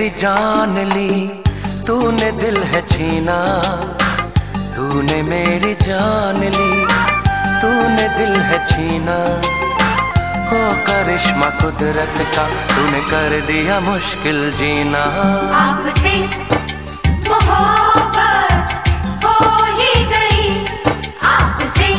मेरी जान ली, तूने दिल है छीना। तूने मेरी जान ली, तूने दिल है छीना। हो करिश्मा कुदरत का, तूने कर दिया मुश्किल जीना। आपसे मोहब्बत हो ही गई, आपसे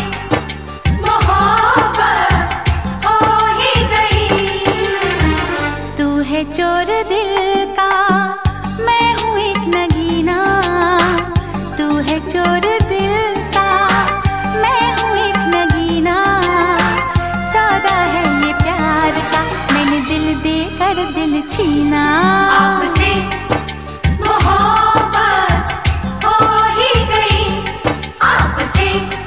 मोहब्बत हो ही गई। तू है चोर दिल का, मैं हूँ एक नगीना। तू है चोर दिल का, मैं हूँ एक नगीना। सौदा है ये प्यार का, मैंने दिल देकर दिल छीना। आपसे मोहब्बत हो ही गई, आपसे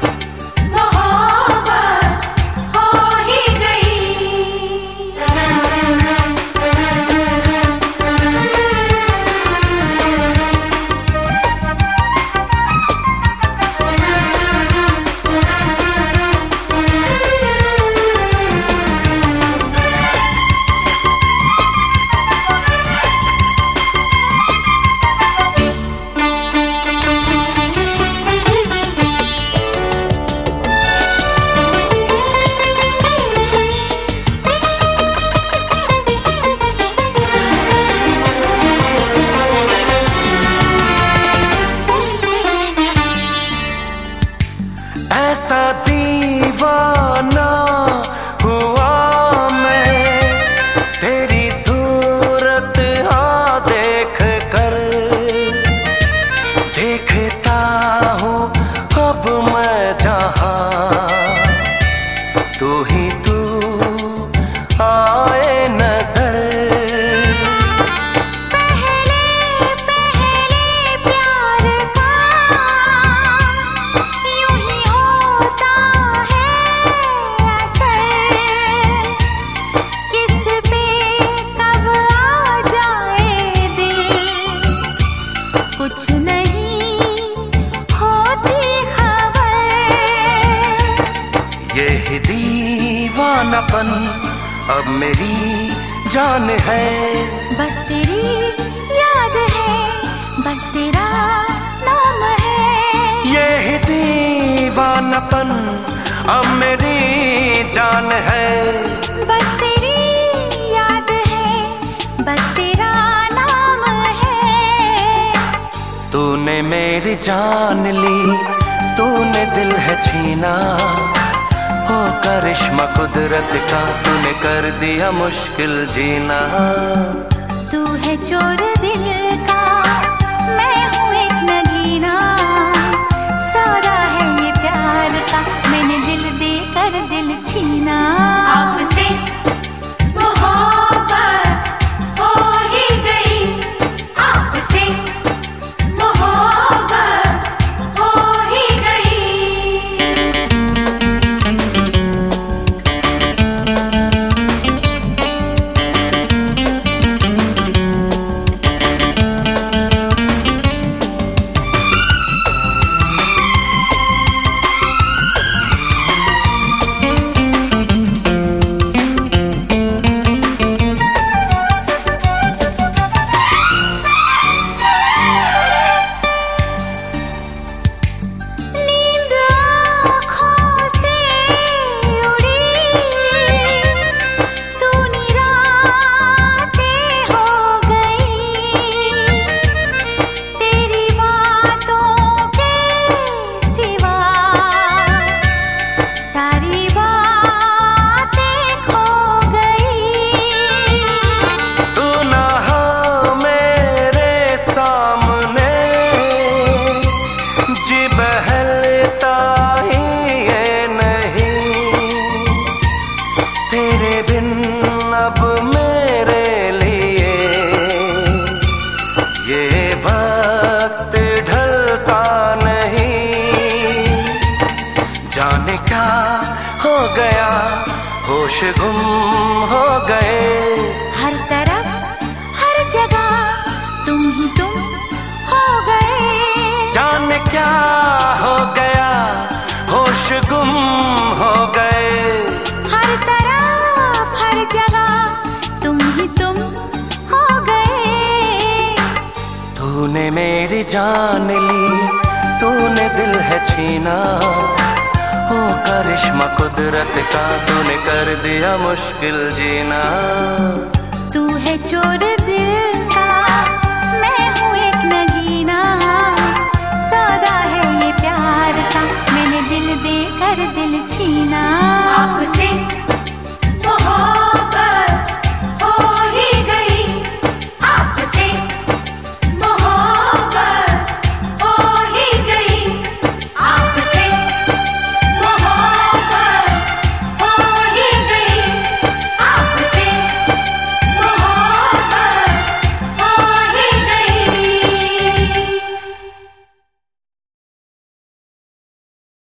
मोहब्बत हो ही ऐसा दीवाना हुआ मैं, तेरी सूरत हाँ देख कर। देखता हूँ अब मैं जहाँ, तू ही तू आए नजर। कुछ नहीं होती खबर, ये दीवानापन अब मेरी जान है। बस तेरी याद है, बस तेरा नाम है। ये दीवानापन अब मेरी जान है। बस तेरी याद है, बस तेरा नाम है। तूने मेरी जान ली, तूने दिल है छीना। हो करिश्मा कुदरत का, तूने कर दिया मुश्किल जीना। तू है चोर दिल का, मैं हूँ एक नगीना। सौदा है ये प्यार का, मैंने दिल देकर दिल छीना। आपसे मोहब्बत हो ही गई, आपसे मोहब्बत हो ही गई। अब मेरे लिए ये वक्त ढलता नहीं। जाने क्या हो गया, होश गुम हो गए। हर तरफ हर जगह तुम ही तुम हो गए। जाने क्या हो गया, होश गुम हो गए। हर तरफ हर जगह तुम ही तुम हो गए। जान ली, तूने दिल है छीना। ओ करिश्मा कुदरत का, तूने कर दिया मुश्किल जीना। तू है चोर दिल